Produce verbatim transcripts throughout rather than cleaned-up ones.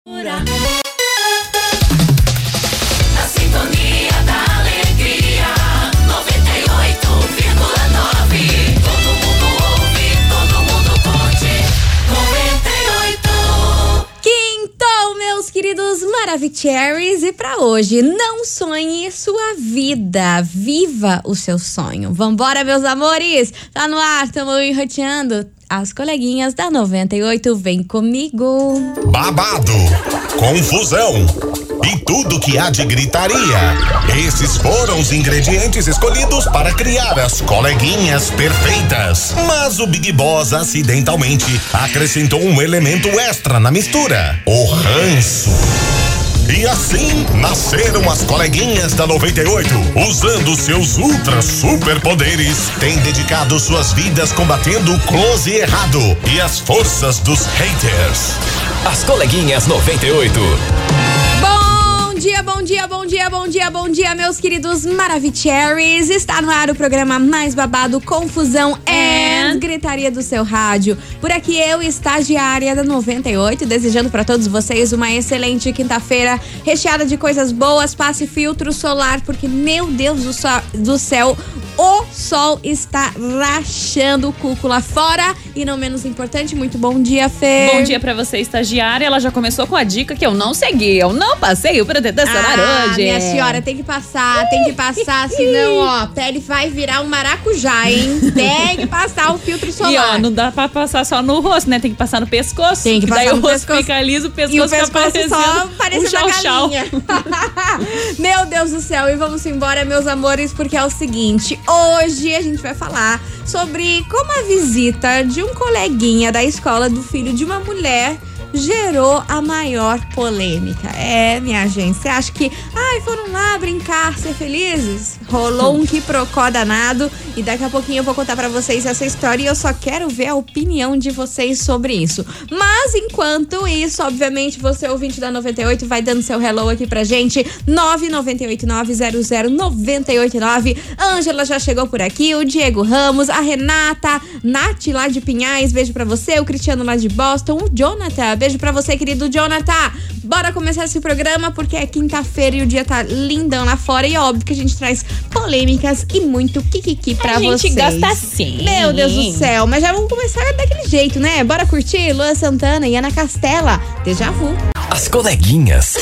Na sintonia da alegria, noventa e oito vírgula nove. Todo mundo ouve, todo mundo curte, noventa e oito. Quintou, meus queridos Maravicheries, e pra hoje, não sonhe sua vida, viva o seu sonho. Vambora, meus amores, tá no ar, tamo enroteando. As coleguinhas da noventa e oito, vem comigo. Babado, confusão e tudo que há de gritaria. Esses foram os ingredientes escolhidos para criar as coleguinhas perfeitas. Mas o Big Boss acidentalmente acrescentou um elemento extra na mistura: o ranço. E assim nasceram as coleguinhas da noventa e oito, usando seus ultra superpoderes, têm dedicado suas vidas combatendo o close e errado e as forças dos haters. As coleguinhas noventa e oito. Bom dia, bom dia, bom dia, bom dia, bom dia, meus queridos Maravicheries. Está no ar o programa mais babado, confusão e gritaria do seu rádio. Por aqui eu, estagiária da noventa e oito, desejando para todos vocês uma excelente quinta-feira, recheada de coisas boas. Passe filtro solar, porque, meu Deus do, so- do céu, o sol está rachando o cuco lá fora. E não menos importante, muito bom dia, Fê. Bom dia pra você, estagiária. Ela já começou com a dica que eu não segui. Eu não passei o protetor solar ah, hoje. Minha senhora, tem que passar, tem que passar, senão, ó, a pele vai virar um maracujá, hein? Tem que passar o filtro solar. E ó, não dá pra passar só no rosto, né? Tem que passar no pescoço. Tem que passar daí no o rosto pescoço. fica liso, o pescoço, E o pescoço fica só parecendo parecendo um a chau-chau. galinha. Meu Deus do céu, e vamos embora, meus amores, porque é o seguinte: hoje a gente vai falar sobre como a visita de um coleguinha da escola do filho de uma mulher gerou a maior polêmica. É, minha gente, você acha que ai, foram lá brincar, ser felizes? Rolou um quiprocó danado e daqui a pouquinho eu vou contar pra vocês essa história e eu só quero ver a opinião de vocês sobre isso. Mas enquanto isso, obviamente, você, ouvinte da noventa e oito, vai dando seu hello aqui pra gente, nove nove oito nove zero zero nove oito nove. Ângela já chegou por aqui, o Diego Ramos, a Renata, Nath lá de Pinhais, beijo pra você, o Cristiano lá de Boston, o Jonathan, beijo pra você, querido Jonathan. Bora começar esse programa porque é quinta-feira e o dia tá lindão lá fora e é óbvio que a gente traz polêmicas e muito kikiki pra vocês. A gente gosta assim. Meu Deus do céu, mas já vamos começar daquele jeito, né? Bora curtir Luan Santana e Ana Castela, Déjà Vu. As coleguinhas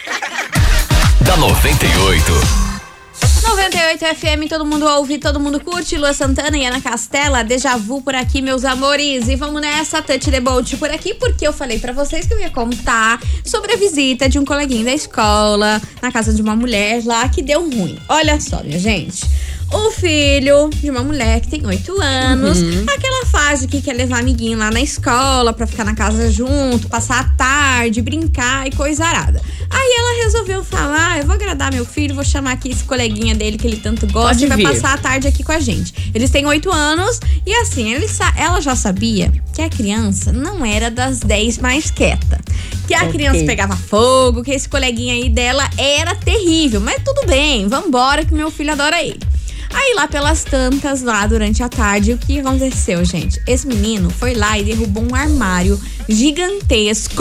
da noventa e oito. noventa e oito F M, todo mundo ouve, todo mundo curte. Luan Santana e Ana Castela, Déjà Vu por aqui, meus amores. E vamos nessa, Touch the Boat por aqui, porque eu falei pra vocês que eu ia contar sobre a visita de um coleguinha da escola na casa de uma mulher lá que deu ruim. Olha só, minha gente. O filho de uma mulher que tem oito anos, uhum. aquela fase que quer levar amiguinho lá na escola pra ficar na casa junto, passar a tarde, brincar e coisa arada. Aí ela resolveu falar, ah, eu vou agradar meu filho, vou chamar aqui esse coleguinha dele que ele tanto gosta Pode e vai vir. passar a tarde aqui com a gente. Eles têm oito anos e assim, ele, ela já sabia que a criança não era das dez mais quieta. Que a okay. criança pegava fogo, que esse coleguinha aí dela era terrível. Mas tudo bem, vambora que meu filho adora ele. Aí lá pelas tantas, lá durante a tarde, o que aconteceu, gente? Esse menino foi lá e derrubou um armário gigantesco,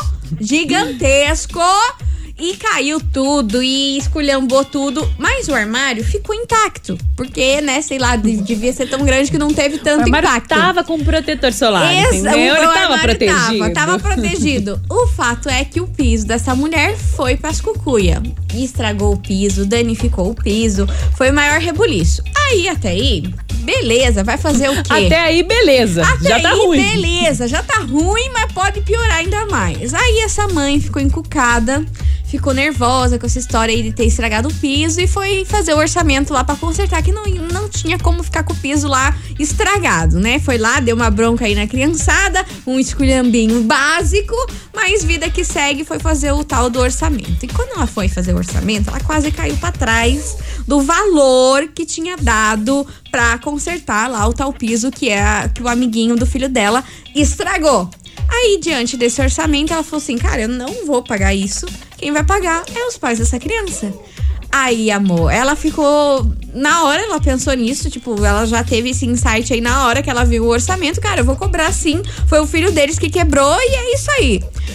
gigantesco, e caiu tudo e esculhambou tudo, mas o armário ficou intacto, porque, né, sei lá, devia ser tão grande que não teve tanto o armário impacto. Tava com protetor solar, Esse, entendeu? O, Ele o tava protegido. Tava, tava protegido. O fato é que o piso dessa mulher foi pras cucuia. Estragou o piso, danificou o piso, foi o maior rebuliço. Aí, até aí, beleza, vai fazer o quê? Até aí, beleza. Até já tá aí, ruim. beleza, já tá ruim, mas pode piorar ainda mais. Aí essa mãe ficou encucada, ficou nervosa com essa história aí de ter estragado o piso e foi fazer o orçamento lá pra consertar, que não, não tinha como ficar com o piso lá estragado, né? Foi lá, deu uma bronca aí na criançada, um esculhambinho básico, mas vida que segue, foi fazer o tal do orçamento. E quando ela foi fazer o orçamento, ela quase caiu pra trás do valor que tinha dado pra consertar lá o tal piso que, é, que o amiguinho do filho dela estragou. Aí, diante desse orçamento, ela falou assim, cara, eu não vou pagar isso. Quem vai pagar é os pais dessa criança. Aí, amor, ela ficou... Na hora ela pensou nisso, tipo, ela já teve esse insight aí na hora que ela viu o orçamento. Cara, eu vou cobrar sim, foi o filho deles que quebrou e é isso aí.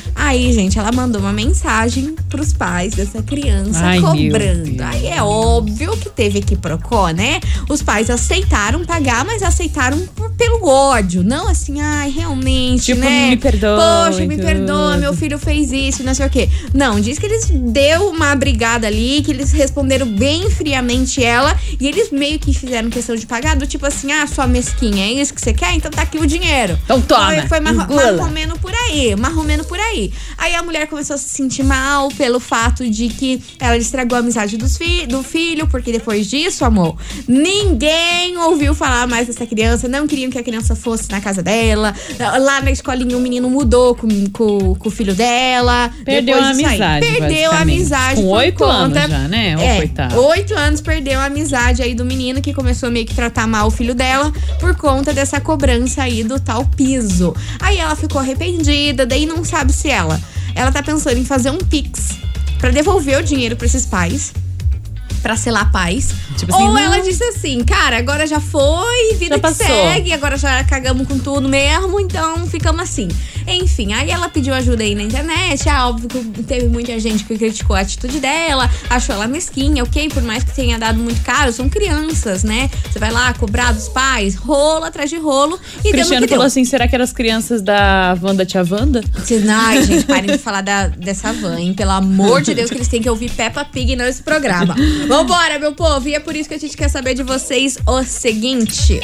Aí, gente, ela mandou uma mensagem pros pais dessa criança Ai, meu cobrando. Deus. Aí é óbvio que teve que procó, né? Os pais aceitaram pagar, mas aceitaram por- pelo ódio. Não assim, ai, realmente, Tipo, né? me perdoa Poxa, e me tudo. perdoa, meu filho fez isso, não sei o quê. Não, diz que eles deu uma brigada ali, que eles responderam bem friamente ela, e eles meio que fizeram questão de pagar, do tipo assim, ah, sua mesquinha, é isso que você quer? Então tá aqui o dinheiro. Então toma, Foi, foi marro, engula. marromeno por aí, marromeno por aí. Aí a mulher começou a se sentir mal pelo fato de que ela estragou a amizade dos fi do filho, porque depois disso, amor, ninguém ouviu falar mais dessa criança, não queriam que a criança fosse na casa dela. Lá na escolinha o menino mudou com, com, com o filho dela. Perdeu Depois a disso aí, amizade, Perdeu a basicamente. amizade Com por oito conta- anos já, né? Ô, É, coitado. oito anos perdeu a amizade aí do menino, que começou a meio que tratar mal o filho dela por conta dessa cobrança aí do tal piso. Aí ela ficou arrependida, daí não sabe se ela... Ela tá pensando em fazer um pix pra devolver o dinheiro pra esses pais, pra selar paz. Tipo assim, Ou não. ela disse assim, cara, agora já foi, vida Já que passou. segue, agora já cagamos com tudo mesmo, então ficamos assim. Enfim, aí ela pediu ajuda aí na internet. Ah, óbvio que teve muita gente que criticou a atitude dela, achou ela mesquinha, ok? Por mais que tenha dado muito caro, são crianças, né? Você vai lá cobrar dos pais, rolo atrás de rolo e deu no Cristiano que deu. falou assim, será que eram as crianças da Wanda Tia Wanda? Vocês- Ai, gente, parem de falar da, dessa van, hein? Pelo amor de Deus, que eles têm que ouvir Peppa Pig nesse programa. Vambora, meu povo. E é por isso que a gente quer saber de vocês o seguinte.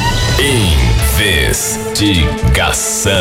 Investigação.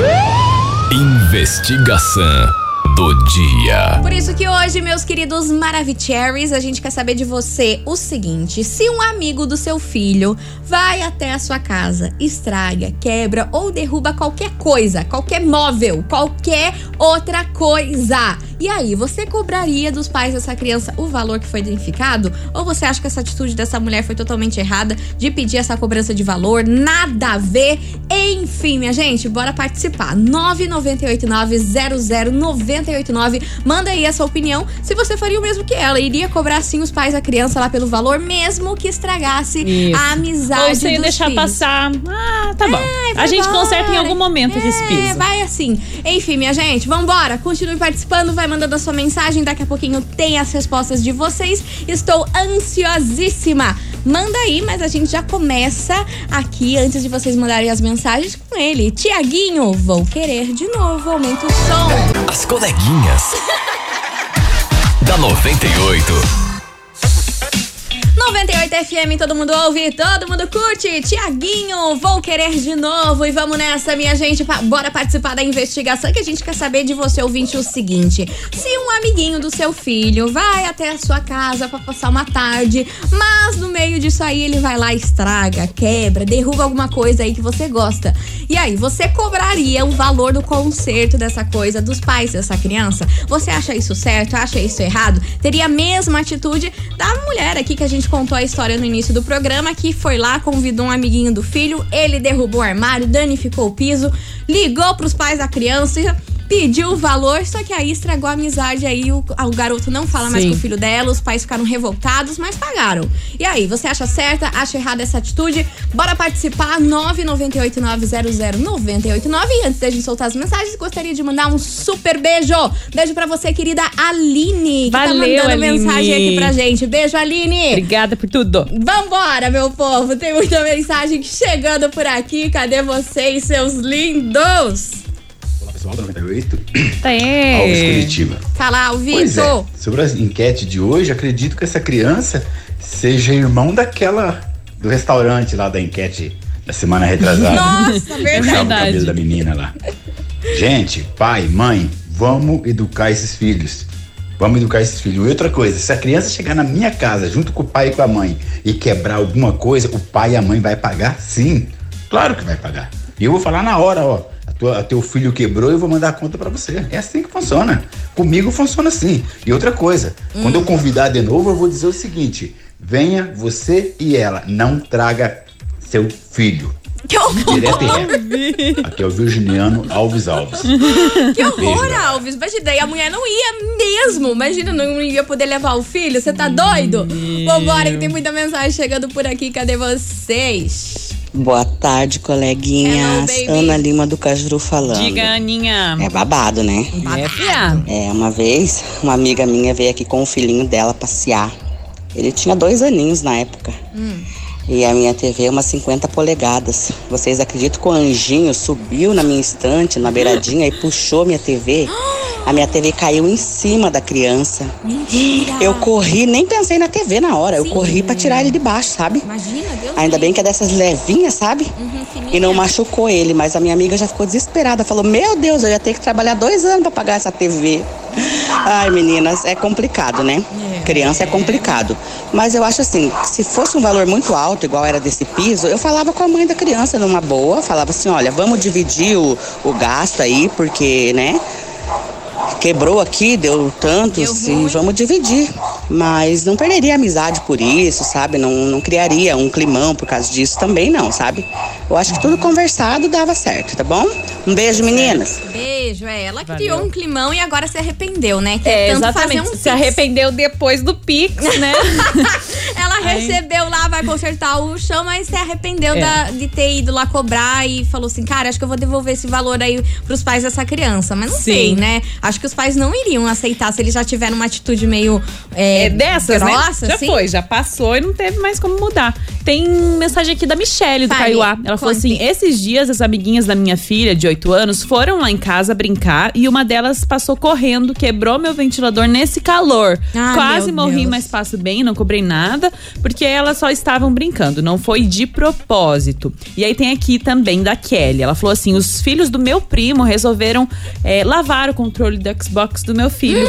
Investigação do dia. Por isso que hoje, meus queridos Maravicheries, a gente quer saber de você o seguinte: se um amigo do seu filho vai até a sua casa, estraga, quebra ou derruba qualquer coisa, qualquer móvel, qualquer outra coisa, e aí, você cobraria dos pais dessa criança o valor que foi identificado? Ou você acha que essa atitude dessa mulher foi totalmente errada de pedir essa cobrança de valor? Nada a ver. Enfim, minha gente, bora participar. nove nove oito nove zero zero nove oito nove. Manda aí essa opinião. Se você faria o mesmo que ela, iria cobrar sim os pais da criança lá pelo valor, mesmo que estragasse Isso. a amizade Ou você ia dos deixar filhos. passar. Ah, tá bom. Ai, A vai gente embora. conserta em algum momento esse É, piso. vai assim. Enfim, minha gente, vambora. Continue participando, vai mandando a sua mensagem. Daqui a pouquinho tem as respostas de vocês. Estou ansiosíssima. Manda aí, mas a gente já começa aqui, antes de vocês mandarem as mensagens, com ele. Tiaguinho, vou querer de novo. Aumenta o som. As coleguinhas. Da noventa e oito. noventa e oito F M, todo mundo ouve, todo mundo curte. Tiaguinho, vou querer de novo. E vamos nessa, minha gente. Pa- Bora participar da investigação, que a gente quer saber de você, ouvinte, o seguinte: se um amiguinho do seu filho vai até a sua casa pra passar uma tarde, mas no meio disso aí ele vai lá, estraga, quebra, derruba alguma coisa aí que você gosta. E aí, você cobraria o valor do conserto dessa coisa dos pais dessa criança? Você acha isso certo? Acha isso errado? Teria a mesma atitude da mulher aqui que a gente contou a história no início do programa, que foi lá, convidou um amiguinho do filho, ele derrubou o armário, danificou o piso, ligou pros pais da criança, pediu o valor, só que aí estragou a amizade, aí o, o garoto não fala mais Sim. com o filho dela, os pais ficaram revoltados, mas pagaram. E aí, você acha certa, acha errada essa atitude? Bora participar, nove nove oito nove zero zero nove oito nove. E antes da gente soltar as mensagens, gostaria de mandar um super beijo. Beijo pra você, querida Aline, que tá Valeu, mandando Aline. mensagem aqui pra gente. Beijo, Aline. Obrigada por tudo. Vambora, meu povo. Tem muita mensagem chegando por aqui. Cadê vocês, seus lindos? Olá, pessoal da noventa e oito. Tá Alves aí. Curitiba. Fala, Pois é, Vitor. sobre a enquete de hoje, acredito que essa criança seja irmão daquela do restaurante lá da enquete da semana retrasada. Nossa, Puxava o verdade. verdade. cabelo da menina lá. Gente, pai, mãe, vamos educar esses filhos. Vamos educar esses filhos. E outra coisa, se a criança chegar na minha casa junto com o pai e com a mãe e quebrar alguma coisa, o pai e a mãe vai pagar? Sim, claro que vai pagar. E eu vou falar na hora, ó, a tua, a teu filho quebrou, eu vou mandar a conta pra você. É assim que funciona. Comigo funciona assim. E outra coisa, quando eu convidar de novo, eu vou dizer o seguinte: venha você e ela, não traga seu filho. Que horror, Direto e reto. Aqui é o Virginiano Alves Alves. que horror, Beijo. Alves. Imagina, e a mulher não ia mesmo. Imagina, não ia poder levar o filho. Você tá doido? Vambora, que tem muita mensagem chegando por aqui. Cadê vocês? Boa tarde, coleguinhas. Hello, baby. Ana Lima do Cajuru falando. Diga, Aninha. É babado, né? É, fia. É, uma vez, uma amiga minha veio aqui com o filhinho dela passear. Ele tinha dois aninhos na época. Hum. E a minha T V é umas cinquenta polegadas. Vocês acreditam que o anjinho subiu na minha estante, na beiradinha, e puxou minha T V? A minha T V caiu em cima da criança. Mentira. Eu corri, nem pensei na T V na hora. Eu Sim. corri pra tirar ele de baixo, sabe? Imagina, Deus Ainda bem que é dessas levinhas, sabe? Uhum, fininha. E não machucou ele, mas a minha amiga já ficou desesperada. Falou, meu Deus, eu ia ter que trabalhar dois anos pra pagar essa T V. Ai, meninas, é complicado, né? É. Criança é complicado. Mas eu acho assim, se fosse um valor muito alto, igual era desse piso, eu falava com a mãe da criança numa boa. Falava assim, olha, vamos dividir o, o gasto aí, porque, né? Quebrou aqui, deu tanto, Deu se ruim. vamos dividir. Mas não perderia amizade por isso, sabe? Não, não criaria um climão por causa disso também, não, sabe? Eu acho que tudo conversado dava certo, tá bom? Um beijo, meninas. Beijo, é. Ela Valeu. criou um climão e agora se arrependeu, né? Quer É, tanto exatamente. fazer um Se pix. arrependeu depois do Pix, né? Ela Aí- recebeu lá, vai consertar o chão, mas se arrependeu É. da- de ter ido lá cobrar e falou assim, cara, acho que eu vou devolver esse valor aí pros pais dessa criança. Mas não Sim. sei, né? Acho que os pais não iriam aceitar se eles já tiveram uma atitude meio é, É dessas, grossa, né? Já assim. foi, já passou e não teve mais como mudar. Tem mensagem aqui da Michelle, do Fale, Caiuá. Ela falou conte. assim, esses dias as amiguinhas da minha filha, de oito anos, foram lá em casa brincar e uma delas passou correndo, quebrou meu ventilador nesse calor. Ah, Quase meu morri, Deus. mas passo bem, não cobrei nada, porque elas só estavam brincando, não foi de propósito. E aí tem aqui também da Kelly. Ela falou assim, os filhos do meu primo resolveram é, lavar o controle do Xbox do meu filho.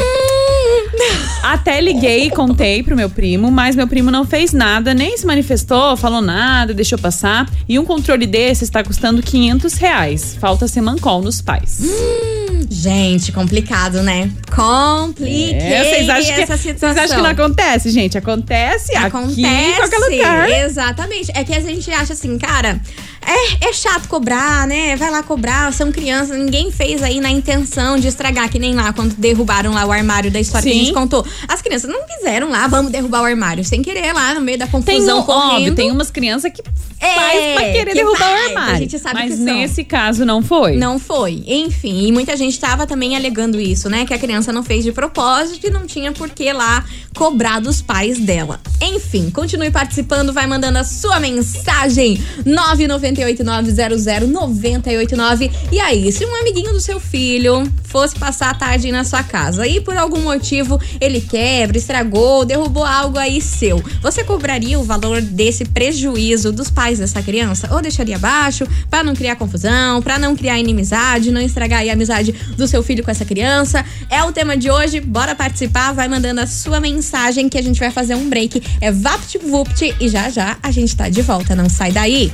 Até liguei e contei pro meu primo, mas meu primo não fez nada, nem se manifestou, falou nada, deixou passar. E um controle desse está custando quinhentos reais. Falta ser mancol nos pais. Gente, complicado, né? Compliquei É, vocês acham que, essa vocês situação. acham que não acontece, gente? Acontece, Acontece, aqui em qualquer lugar. exatamente. É que a gente acha assim, cara, é, é chato cobrar, né? Vai lá cobrar, são crianças, ninguém fez aí na intenção de estragar, que nem lá quando derrubaram lá o armário da história que a Sim. gente contou. As crianças não quiseram lá, vamos derrubar o armário, sem querer lá no meio da Tem, confusão um, correndo. óbvio, tem umas crianças que É, faz pra querer que derrubar faz, o armário. a gente sabe mas que são. nesse caso não foi. Não foi. Enfim, e muita gente tava também alegando isso, né? Que a criança não fez de propósito e não tinha por que lá cobrar dos pais dela. Enfim, continue participando, vai mandando a sua mensagem nove nove oito nove zero zero nove oito nove. E aí, se um amiguinho do seu filho fosse passar a tarde na sua casa e por algum motivo ele quebra, estragou, derrubou algo aí seu, você cobraria o valor desse prejuízo dos pais dessa criança? Ou deixaria baixo pra não criar confusão, pra não criar inimizade, não estragar aí a amizade do seu filho com essa criança? É o tema de hoje, bora participar, vai mandando a sua mensagem que a gente vai fazer um break. É VaptVupt e já já a gente tá de volta, não sai daí.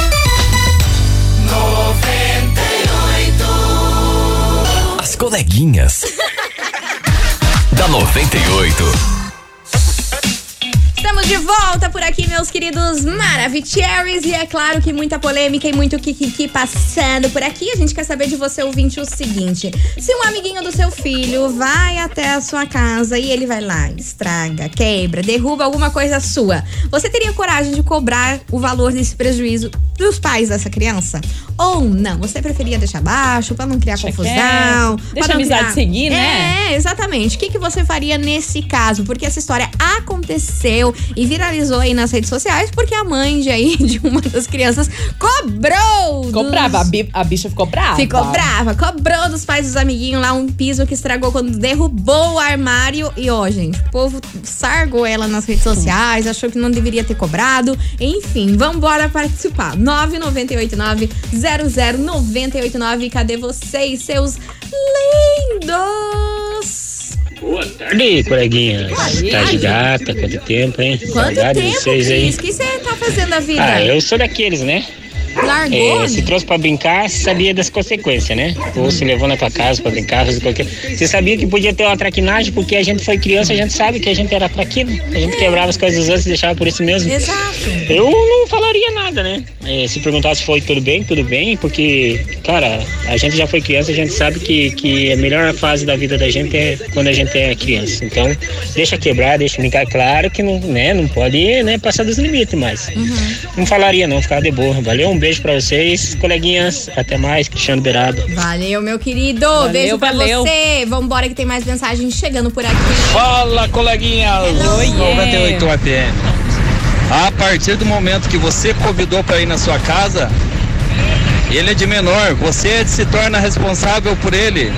As coleguinhas. Da noventa e oito. Estamos de volta por aqui, meus queridos Maravicheries. E é claro que muita polêmica e muito kikiki passando por aqui. A gente quer saber de você, ouvinte, o seguinte: se um amiguinho do seu filho vai até a sua casa e ele vai lá, estraga, quebra, derruba alguma coisa sua, você teria coragem de cobrar o valor desse prejuízo dos pais dessa criança? Ou não? Você preferia deixar baixo pra não criar Deixa confusão? quieto. Deixa pra a não amizade criar- seguir, né? É, exatamente. O que, que você faria nesse caso? Porque essa história aconteceu e viralizou aí nas redes sociais porque a mãe de, aí, de uma das crianças cobrou. Ficou dos... brava, a, bi- a bicha ficou brava. Ficou brava, cobrou dos pais dos amiguinhos lá um piso que estragou quando derrubou o armário. E ó, gente, o povo sargou ela nas redes sociais, achou que não deveria ter cobrado. Enfim, vambora participar. nove nove oito nove zero zero nove oito nove. Cadê vocês, seus lindos? Boa tarde, coleguinha. Tá de gata, quanto tempo, hein? Quanto Saudade de tempo, vocês aí. Cris? O que você tá fazendo da vida? Ah, eu sou daqueles, né? Largou? É, se trouxe pra brincar, sabia das consequências, né? Ou se levou na tua casa pra brincar, fazer qualquer... Você sabia que podia ter uma traquinagem, porque a gente foi criança, a gente sabe que a gente era traquino. A gente quebrava as coisas dos outros e deixava por isso mesmo. Exato. Eu não falaria nada, né? É, se perguntar se foi tudo bem, tudo bem, porque, cara, a gente já foi criança, a gente sabe que, que a melhor fase da vida da gente é quando a gente é criança. Então, deixa quebrar, deixa brincar. Claro que não, né, não pode, né, passar dos limites, mas uhum. não falaria não, ficar de boa. Valeu, um beijo pra vocês, coleguinhas. Até mais, Cristiano Beirado. Valeu, meu querido. Valeu, beijo pra valeu. você. Vambora que tem mais mensagens chegando por aqui. Fala, coleguinha. Oi, noventa e oito F M. A partir do momento que você convidou para ir na sua casa, ele é de menor, você se torna responsável por ele.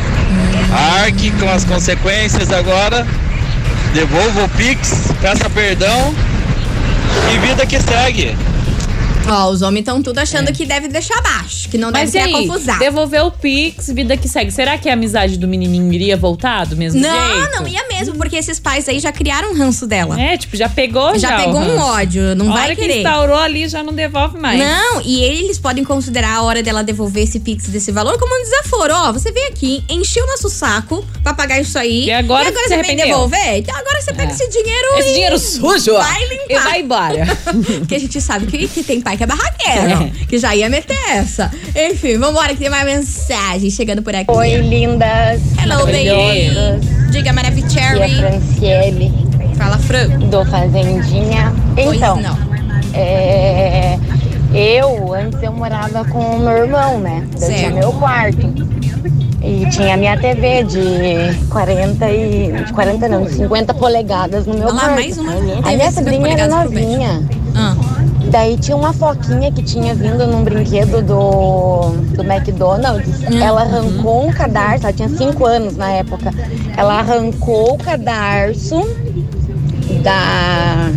Arque com as consequências agora, devolva o Pix, peça perdão e vida que segue. Ó, os homens estão tudo achando é. que deve deixar abaixo, que não Mas deve ter aí, a confusão. devolver o Pix, vida que segue. Será que a amizade do menininho iria voltar do mesmo não, jeito? Não, não ia mesmo, porque esses pais aí já criaram um ranço dela. É, tipo, já pegou já. Já pegou um ódio, não a vai hora querer. que instaurou ali, já não devolve mais. Não, e eles podem considerar a hora dela devolver esse Pix desse valor como um desaforo. Ó, você veio aqui, encheu nosso saco pra pagar isso aí. E agora, e agora você você vem devolver? Então agora você pega é. esse dinheiro esse e... dinheiro sujo, vai limpar. E vai embora. Porque a gente sabe que, que tem pai que é barraqueiro. Que já ia meter essa. Enfim, vambora que tem mais mensagem chegando por aqui. Oi, lindas. Hello, baby. Diga, Maravicherry. Aqui é a Franciele. Fala, Fran. Do Fazendinha. Então, pois não. É, eu, antes eu morava com o meu irmão, né? Eu certo. tinha meu quarto. E tinha minha T V de quarenta e... De quarenta não, de cinquenta polegadas no meu Olha lá, quarto. mais uma A minha sobrinha era novinha. Ah. Daí tinha uma foquinha que tinha vindo num brinquedo do, do McDonald's. Uhum. Ela arrancou um cadarço, ela tinha cinco anos na época. Ela arrancou o cadarço da,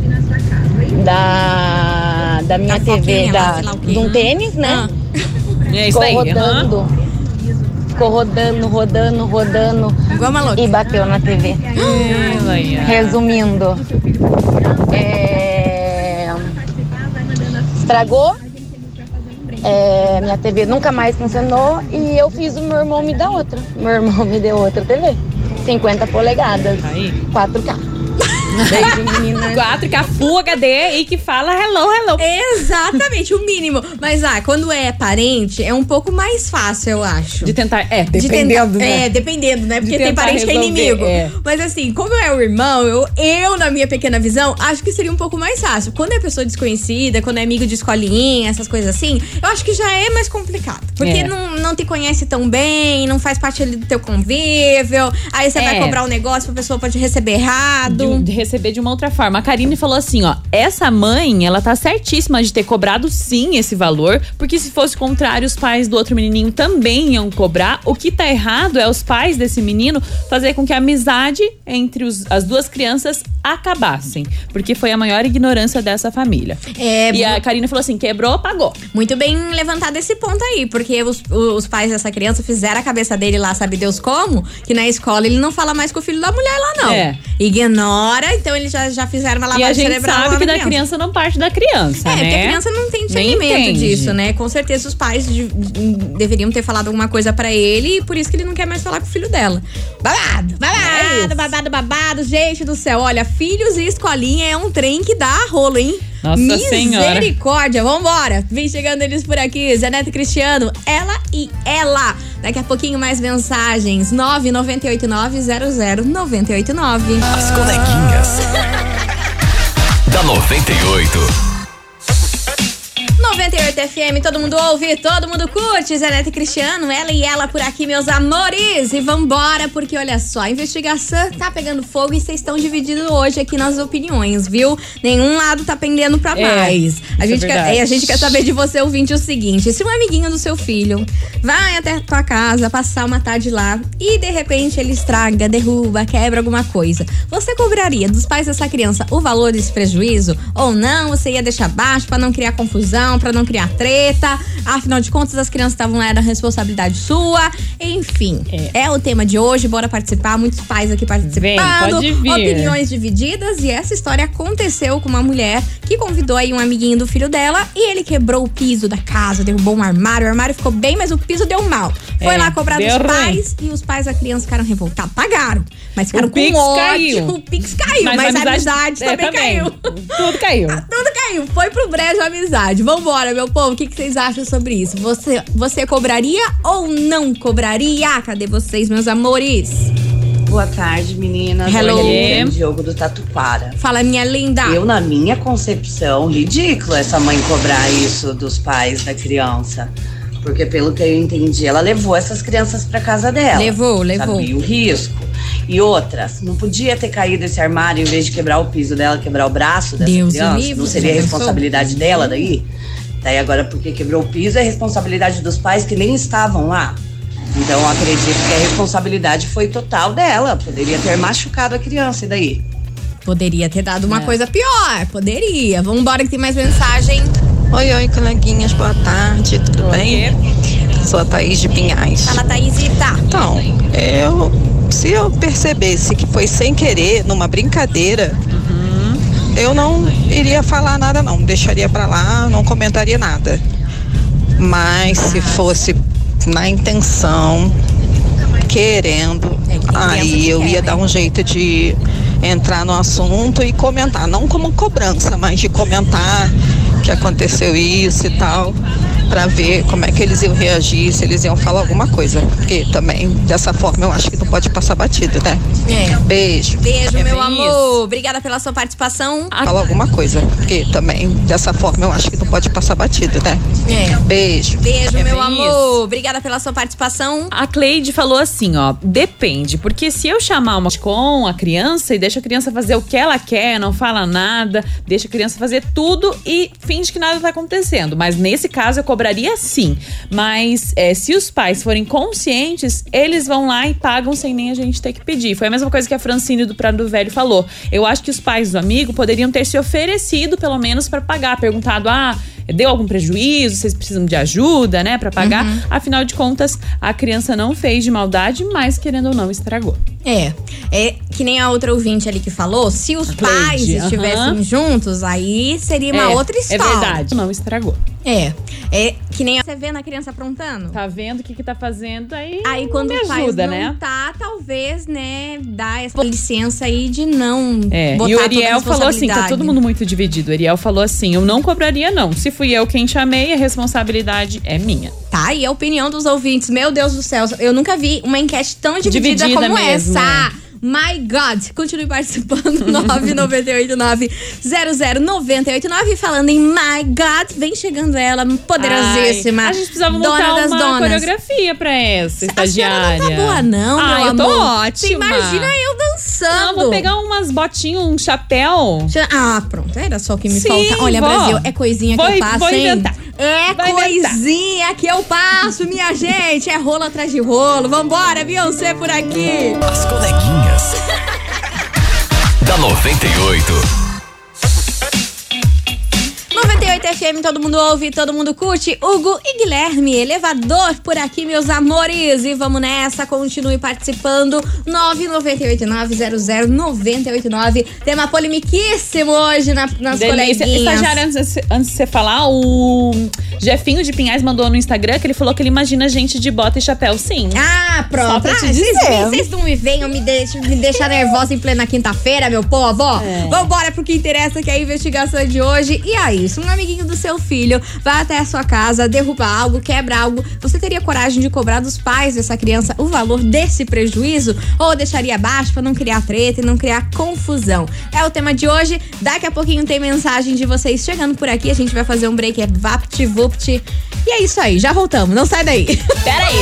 da, da minha da T V, da, de um tênis, né? Ah. É isso Ficou aí. rodando. Uhum. Ficou rodando, rodando, rodando. Igual uma louca. E bateu na T V. Uhum. Resumindo, é... estragou, é, minha T V nunca mais funcionou e eu fiz o meu irmão me dar outra. Meu irmão me deu outra T V, cinquenta polegadas, aí. quatro K. Beijo, meninas. quatro K Full H D e que fala hello, hello. Exatamente, o mínimo. Mas, ah, quando é parente, é um pouco mais fácil, eu acho. De tentar, é, De dependendo, tentar, né? É, dependendo, né? Porque De tem parente que é resolver, inimigo. é. Mas assim, como é o irmão, eu, eu, na minha pequena visão, acho que seria um pouco mais fácil. Quando é pessoa desconhecida, quando é amigo de escolinha, essas coisas assim, eu acho que já é mais complicado. Porque É. não, não te conhece tão bem, não faz parte ali do teu convívio. Aí você É. vai cobrar um negócio, a pessoa pode receber errado. De, de receber de uma outra forma. A Karine falou assim, ó, essa mãe, ela tá certíssima de ter cobrado sim esse valor, porque se fosse o contrário, os pais do outro menininho também iam cobrar. O que tá errado é os pais desse menino fazer com que a amizade entre os, as duas crianças acabassem, porque foi a maior ignorância dessa família. É, e a Karine falou assim, quebrou, pagou. Muito bem levantado esse ponto aí, porque os, os pais dessa criança fizeram a cabeça dele lá, sabe Deus como, que na escola ele não fala mais com o filho da mulher lá, não. É. Ignora, então eles já, já fizeram uma lavagem E a gente cerebral sabe lá que na da criança não parte da criança, É, né? porque a criança não tem discernimento entende. disso, né? Com certeza os pais de- de- deveriam ter falado alguma coisa pra ele e por isso que ele não quer mais falar com o filho dela. Babado, É babado, babado, babado. Gente do céu, olha, filhos e escolinha é um trem que dá rolo, hein? Nossa Senhora. Misericórdia, vambora. Vem chegando eles por aqui, Zé Neto e Cristiano, ela e ela. Daqui a pouquinho mais mensagens, nove nove oito nove zero zero nove oito nove. As coleguinhas. Da noventa e oito. noventa e oito F M, todo mundo ouve, todo mundo curte. Zé Neto e Cristiano, ela e ela por aqui, meus amores. E vambora, porque olha só, a investigação tá pegando fogo e vocês estão divididos hoje aqui nas opiniões, viu? Nenhum lado tá pendendo pra É, mais. A isso gente, é quer, verdade. é, a gente quer saber de você, ouvinte, o seguinte: se um amiguinho do seu filho vai até a tua casa, passar uma tarde lá e de repente ele estraga, derruba, quebra alguma coisa, você cobraria dos pais dessa criança o valor desse prejuízo? Ou não? Você ia deixar baixo pra não criar confusão, pra pra não criar treta. Afinal de contas, as crianças estavam lá, era responsabilidade sua. Enfim, é. é o tema de hoje. Bora participar. Muitos pais aqui participando. Vem, pode vir. Opiniões divididas. E essa história aconteceu com uma mulher que convidou aí um amiguinho do filho dela e ele quebrou o piso da casa, derrubou um armário. O armário ficou bem, mas o piso deu mal. Foi é, lá cobrar dos pais e os pais da criança ficaram revoltados. Pagaram, mas ficaram o com Pix ódio. Caiu. O Pix caiu, mas, mas a amizade, amizade é, também, também caiu. Tudo caiu. Tudo caiu. Foi pro brejo a amizade. Vambora, meu povo. O que, que vocês acham sobre isso? Você, você cobraria ou não cobraria? Cadê vocês, meus amores? Boa tarde, meninas. Hello. Oi, Diogo do Tatuquara. Fala, minha linda. Eu, na minha concepção, ridículo essa mãe cobrar isso dos pais da criança. Porque, pelo que eu entendi, ela levou essas crianças pra casa dela. Levou, levou. Sabia o risco. E outras, não podia ter caído esse armário em vez de quebrar o piso dela, quebrar o braço dessa Deus criança? livre, não seria a responsabilidade dela daí? Daí agora, porque quebrou o piso, é responsabilidade dos pais que nem estavam lá. Então, eu acredito que a responsabilidade foi total dela. Poderia ter machucado a criança, e daí? Poderia ter dado uma é. coisa pior, poderia. Vambora que tem mais mensagem. Oi, oi, coleguinhas, boa tarde, tudo oi. bem? Sou a Thaís de Pinhais. Fala, Thaísita. Então, eu, se eu percebesse que foi sem querer, numa brincadeira, uhum. eu não iria falar nada não, deixaria pra lá, não comentaria nada. Mas se fosse na intenção, querendo, é, aí eu quer, ia né? dar um jeito de entrar no assunto e comentar, não como cobrança, mas de comentar que aconteceu isso e tal, pra ver como é que eles iam reagir, se eles iam falar alguma coisa, porque também dessa forma eu acho que não pode passar batido, né? É. Beijo. Beijo, é meu amor. Isso. Obrigada pela sua participação. Fala alguma coisa, porque também dessa forma eu acho que não pode passar batido, né? É. Beijo. Beijo, é meu amor. Isso. Obrigada pela sua participação. A Cleide falou assim, ó, depende, porque se eu chamar uma com a criança e deixa a criança fazer o que ela quer, não fala nada, deixa a criança fazer tudo e finge que nada tá acontecendo. Mas nesse caso eu cobraria sim. Mas é, se os pais forem conscientes, eles vão lá e pagam sem nem a gente ter que pedir. Foi a mesma coisa que a Francine do Prado Velho falou. Eu acho que os pais do amigo poderiam ter se oferecido, pelo menos, para pagar. Perguntado, ah, deu algum prejuízo? Vocês precisam de ajuda, né, para pagar? Uhum. Afinal de contas, a criança não fez de maldade, mas querendo ou não, estragou. É, é que nem a outra ouvinte ali que falou, se os pais estivessem uhum. juntos, aí seria uma é, outra história. É verdade, não estragou. É, é que nem você vendo a criança aprontando. Tá vendo o que que tá fazendo, aí Aí quando me o pai ajuda, não né? tá, talvez, né, dá essa licença aí de não é. botar E o Ariel toda a falou assim, tá todo mundo muito dividido. O Ariel falou assim, eu não cobraria não. Se fui eu quem chamei, a responsabilidade é minha. Tá, e a opinião dos ouvintes, meu Deus do céu, eu nunca vi uma enquete tão dividida, dividida como mesmo, essa. É. My God, continue participando. nove nove oito nove zero zero nove oito nove. Falando em My God, vem chegando ela, poderosíssima. Ai, a gente precisava dona montar das uma donas. coreografia pra essa estagiária. A não tá boa não, ah, meu eu amor. tô ótima. Você imagina eu dançando. Não, vou pegar umas botinhas, um chapéu. Ah, pronto, era só o que me Sim, falta. Olha, vou. Brasil, é coisinha que vou, eu passo, vou hein? inventar. É Vai coisinha inventar. que eu passo, minha gente. É rolo atrás de rolo. Vambora, Beyoncé por aqui. As coleguinhas da noventa e oito. noventa e oito F M, todo mundo ouve, todo mundo curte. Hugo e Guilherme, elevador por aqui, meus amores. E vamos nessa, continue participando. nove nove oito nove zero zero nove oito nove. Tema polemiquíssimo hoje na, nas Delícia. coleguinhas. Estagiário, antes, antes de você falar, o Jefinho de Pinhais mandou no Instagram que ele falou que ele imagina gente de bota e chapéu, sim. Ah, pronto. Só pra te ah, dizer. Vocês, vocês não me venham me, deixam, me deixar nervosa em plena quinta-feira, meu povo. É. Vambora pro que interessa, que é a investigação de hoje. E aí, se um amiguinho do seu filho vai até a sua casa, derruba algo, quebra algo, você teria coragem de cobrar dos pais dessa criança o valor desse prejuízo? Ou deixaria abaixo pra não criar treta e não criar confusão? É o tema de hoje. Daqui a pouquinho tem mensagem de vocês chegando por aqui. A gente vai fazer um break, é VaptVupt. E é isso aí, já voltamos. Não sai daí. Pera aí.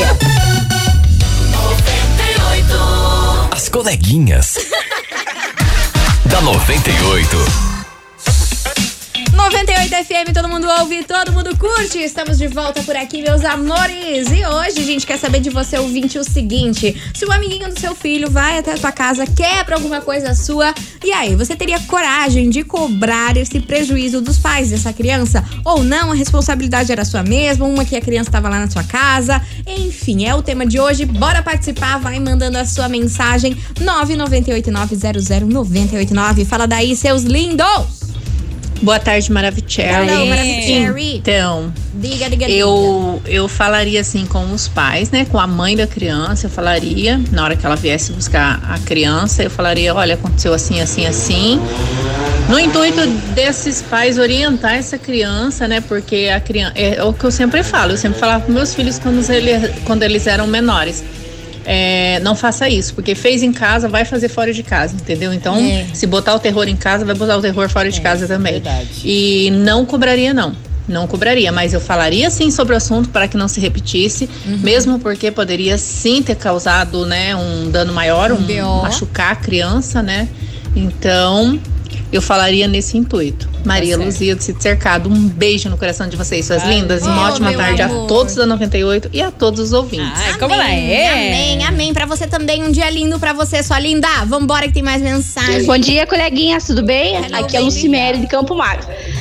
As coleguinhas da noventa e oito. noventa e oito F M, todo mundo ouve, todo mundo curte. Estamos de volta por aqui, meus amores. E hoje a gente quer saber de você, ouvinte, o seguinte: se o amiguinho do seu filho vai até a sua casa, quebra alguma coisa sua, e aí, você teria coragem de cobrar esse prejuízo dos pais dessa criança? Ou não? A responsabilidade era sua mesma, uma que a criança estava lá na sua casa. Enfim, é o tema de hoje. Bora participar, vai mandando a sua mensagem nove nove oito nove zero zero nove oito nove. Fala daí, seus lindos! Boa tarde, Maravicherry. Hello, Maravicherry. Então, diga, diga, eu, diga. eu falaria assim com os pais, né? Com a mãe da criança, eu falaria, na hora que ela viesse buscar a criança, eu falaria, olha, aconteceu assim, assim, assim. No intuito desses pais orientar essa criança, né? Porque a criança, é o que eu sempre falo, eu sempre falava com meus filhos quando eles, quando eles eram menores. É, não faça isso, porque fez em casa, vai fazer fora de casa, entendeu? Então, é. se botar o terror em casa, vai botar o terror fora de é, casa também. Verdade. E não cobraria, não. Não cobraria, mas eu falaria sim sobre o assunto para que não se repetisse, uhum. mesmo porque poderia sim ter causado, né, um dano maior, um, um machucar a criança, né? Então, eu falaria nesse intuito. Maria tá Luzia do Sítio Cercado, um beijo no coração de vocês, suas Ai, lindas. Oh, uma ótima tarde amor. a todos da noventa e oito e a todos os ouvintes. Ai, amém, como ela é. Amém, amém. Pra você também, um dia lindo pra você, sua linda. Vambora que tem mais mensagem. Bom dia, coleguinhas, tudo bem? Hello, Aqui é a Lucimere de Campo Magro.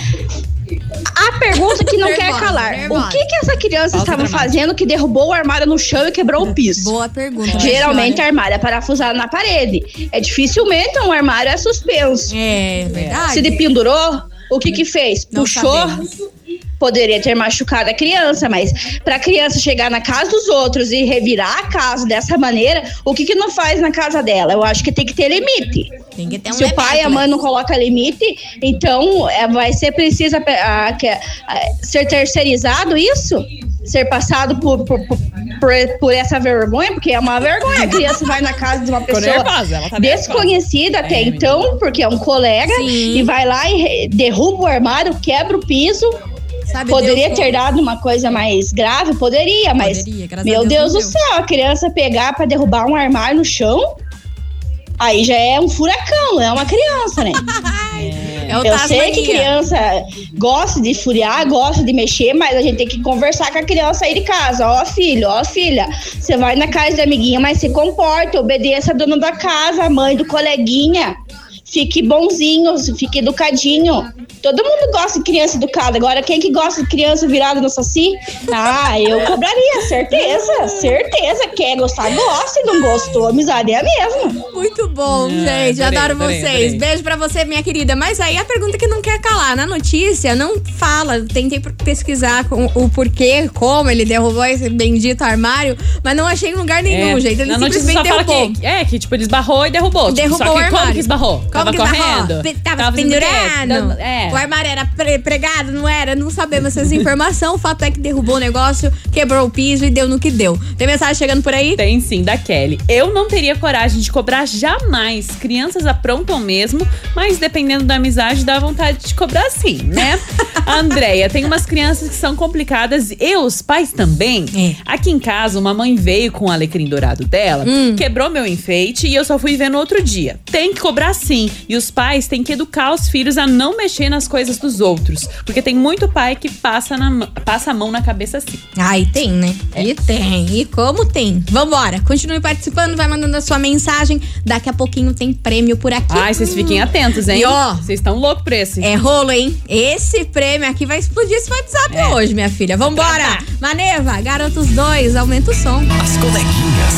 A pergunta que não quer calar. O que que essa criança estava fazendo que derrubou o armário no chão e quebrou o piso? Boa pergunta. Geralmente o armário é parafusado na parede. É dificilmente um armário é suspenso. É verdade. Se ele pendurou, o que que fez? Não Puxou. Sabemos. Poderia ter machucado a criança, mas pra criança chegar na casa dos outros e revirar a casa dessa maneira, o que que não faz na casa dela? Eu acho que tem que ter limite. Tem que ter um Se limite, o pai e a mãe não colocam limite, então é, vai ser preciso a, a, a, ser terceirizado isso? Ser passado por, por, por, por essa vergonha, porque é uma vergonha. A criança vai na casa de uma pessoa nervosa, ela tá desconhecida até é, então, porque é um colega, Sim. e vai lá e derruba o armário, quebra o piso. Sabe Poderia Deus ter dado uma coisa mais grave? Poderia, mas Poderia, meu Deus, Deus do céu, a criança pegar pra derrubar um armário no chão, aí já é um furacão, é uma criança, né? É. Eu Tasmania. sei que criança gosta de furiar, gosta de mexer, mas a gente tem que conversar com a criança aí de casa. Ó, filho, ó, filha, você vai na casa da amiguinha, mas se comporta, obedeça a dona da casa, a mãe do coleguinha. Fique bonzinho, fique educadinho. Todo mundo gosta de criança educada. Agora, quem que gosta de criança virada no saci? Ah, eu cobraria, certeza. Certeza. Quer gostar, gosta. E não gostou, a amizade é a mesma. Muito bom, é, gente. Adorei, adoro adorei, vocês. Adorei. Beijo pra você, minha querida. Mas aí a pergunta que não quer calar. Na notícia, não fala. Tentei pesquisar com o porquê, como ele derrubou esse bendito armário, mas não achei em lugar nenhum, é, gente. Ele na simplesmente notícia só derrubou. Que, é, que tipo, ele esbarrou e derrubou. Derrubou tipo, só que o armário. Como que esbarrou? Como Tava que correndo? Pe- tava, tava pendurado. É. O armário era pre- pregado, não era? Não sabemos essas informações. O fato é que derrubou o negócio, quebrou o piso e deu no que deu. Tem mensagem chegando por aí? Tem sim, da Kelly. Eu não teria coragem de cobrar jamais. Crianças aprontam mesmo, mas dependendo da amizade, dá vontade de cobrar sim, né? A Andréia, tem umas crianças que são complicadas e os pais também. É. Aqui em casa, uma mãe veio com o alecrim dourado dela, hum. quebrou meu enfeite e eu só fui ver no outro dia. Tem que cobrar sim. E os pais têm que educar os filhos a não mexer nas coisas dos outros. Porque tem muito pai que passa, na, passa a mão na cabeça assim. Ai, tem, né? É. E tem. E como tem. Vambora. Continue participando, vai mandando a sua mensagem. Daqui a pouquinho tem prêmio por aqui. Ai, vocês fiquem atentos, hein? E ó, vocês estão loucos por esse. É rolo, hein? Esse prêmio aqui vai explodir esse WhatsApp é. hoje, minha filha. Vambora. Maneva, Garotos dois, aumenta o som. As coleguinhas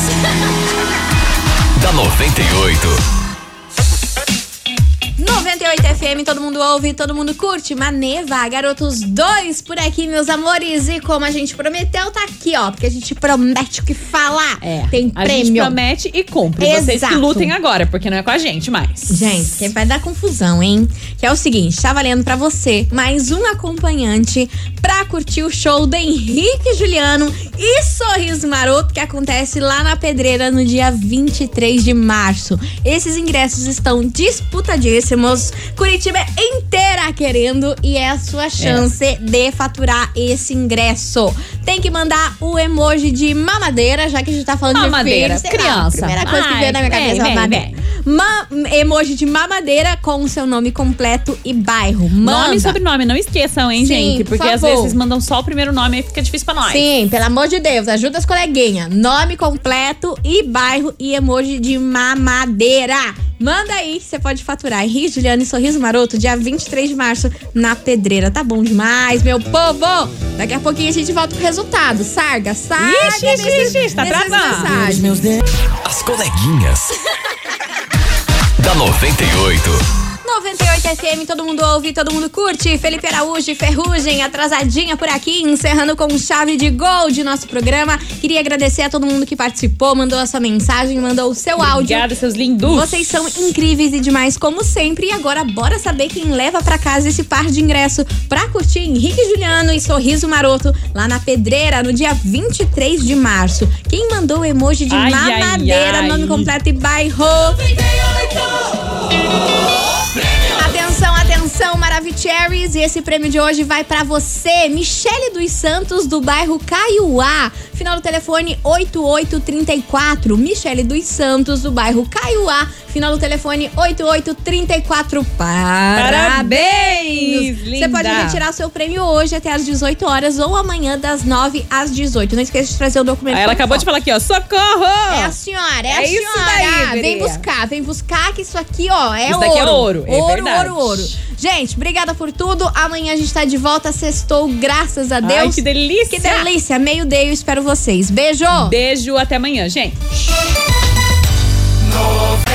da noventa e oito. noventa e oito F M, todo mundo ouve, todo mundo curte. Maneva, Garotos dois por aqui, meus amores. E como a gente prometeu, tá aqui, ó. Porque a gente promete o que falar. É, tem a prêmio. A gente promete e cumpre. Exato. Vocês que lutem agora, porque não é com a gente mais. Gente, que vai dar confusão, hein? Que é o seguinte, tá valendo pra você mais um acompanhante pra curtir o show do Henrique Juliano e Sorriso Maroto, que acontece lá na Pedreira no dia vinte e três de março. Esses ingressos estão disputadíssimos. Curitiba inteira querendo e é a sua chance é. de faturar esse ingresso. Tem que mandar o emoji de mamadeira, já que a gente tá falando mamadeira, de filho, criança. Lá, primeira coisa Ai, que veio na minha cabeça é mamadeira. Ma- emoji de mamadeira com o seu nome completo e bairro. Manda. Nome e sobrenome, não esqueçam, hein, Sim, gente? por Porque às favor. vezes mandam só o primeiro nome e fica difícil pra nós. Sim, pelo amor de Deus, ajuda as coleguinhas. Nome completo e bairro e emoji de mamadeira. Manda aí, você pode faturar. Henrique, Juliano e Sorriso Maroto, dia vinte e três de março, na Pedreira. Tá bom demais, meu povo! Daqui a pouquinho a gente volta com o resultado. Sarga, sarga Ixi, ixi, nesses, ixi, tá nessas travando. mensagens. As coleguinhas. Da noventa e oito. noventa e oito F M, todo mundo ouve, todo mundo curte. Felipe Araújo, Ferrugem, atrasadinha por aqui, encerrando com chave de gol de nosso programa. Queria agradecer a todo mundo que participou, mandou a sua mensagem, mandou o seu áudio. Obrigada, seus lindos. Vocês são incríveis e demais, como sempre. E agora, bora saber quem leva pra casa esse par de ingresso pra curtir Henrique Juliano e Sorriso Maroto lá na Pedreira, no dia vinte e três de março. Quem mandou o emoji de Ai, ai, mamadeira, ai. nome completo e bairro? Atenção, atenção, Maravicheries. E esse prêmio de hoje vai pra você, Michele dos Santos, do bairro Caiuá. Final do telefone oito oito três quatro. Michele dos Santos, do bairro Caiuá. Final do telefone oito oito três quatro. Parabéns! Você linda. pode retirar seu prêmio hoje até às dezoito horas ou amanhã das nove às dezoito. Não esqueça de trazer o documento. Aí ela acabou de falar aqui, ó, socorro! É a senhora, é, É a isso senhora. daí, vem guria. buscar, vem buscar que isso aqui, ó, é Isso ouro. daqui é ouro, é ouro, verdade. ouro, ouro. Gente, obrigada por tudo. Amanhã a gente tá de volta, sextou, graças a Deus. Ai, que delícia. Que delícia, meio-dia eu espero vocês. Beijo. Beijo, até amanhã, gente. noventa